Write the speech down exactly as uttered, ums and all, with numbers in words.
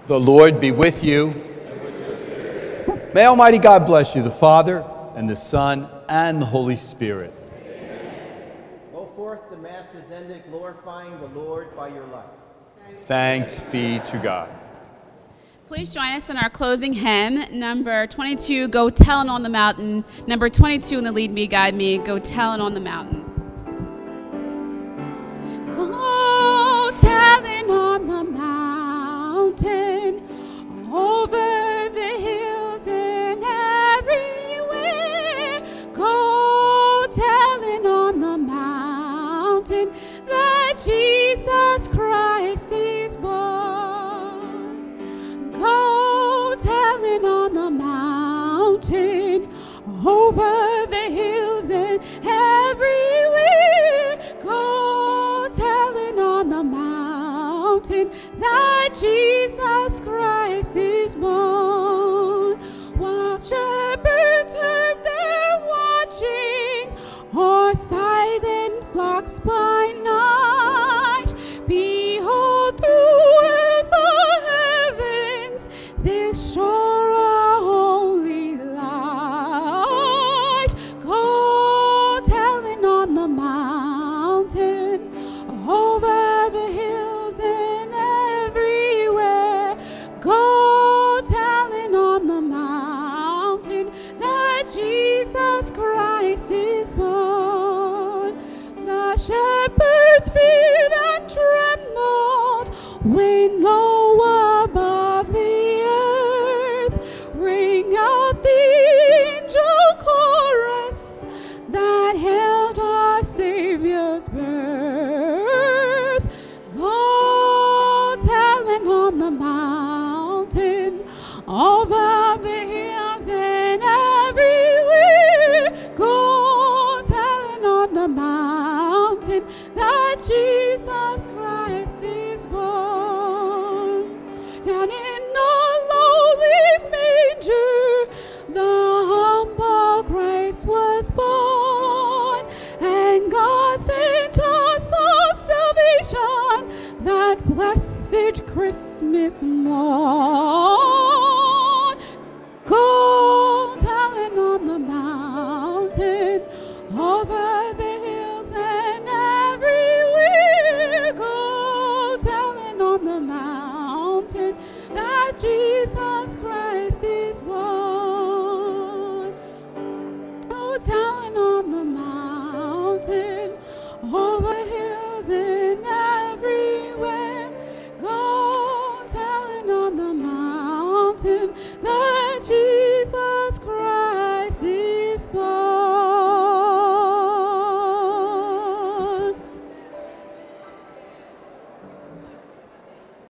The Lord be with you. May Almighty God bless you, the Father, and the Son, and the Holy Spirit. Amen. Go forth, the Mass is ended, glorifying the Lord by your life. Thanks be to God. Please join us in our closing hymn, number twenty-two, Go Tellin' on the Mountain. Number twenty-two in the Lead Me, Guide Me, Go Tellin' on the Mountain. Go tellin' on the mountain, over the hills and everywhere. Go tellin' on the mountain that Jesus Christ is born. Go tellin' on the mountain, over the hills and everywhere. Go tellin' on the mountain that Jesus Christ is born. While shepherds heard their watching, or silent flocks by night, behold, through earth the heavens there shone a holy light. Go tellin' on the mountain, over the hills and everywhere. Go tellin' on the mountain that Jesus Christ is born. The shepherds feared and trembled when low above the earth rang out the angel chorus that hailed our Savior's birth. Go tellin' on the mountain, over the hills and everywhere. Go tellin' on the mountain that Jesus Christ is born. Down in a lowly manger, the humble Christ was born, and God sent us our salvation that blessed Christmas morn. Go tellin' on the mountain, over the hills and everywhere. Go tellin' on the mountain that Jesus Christ is born.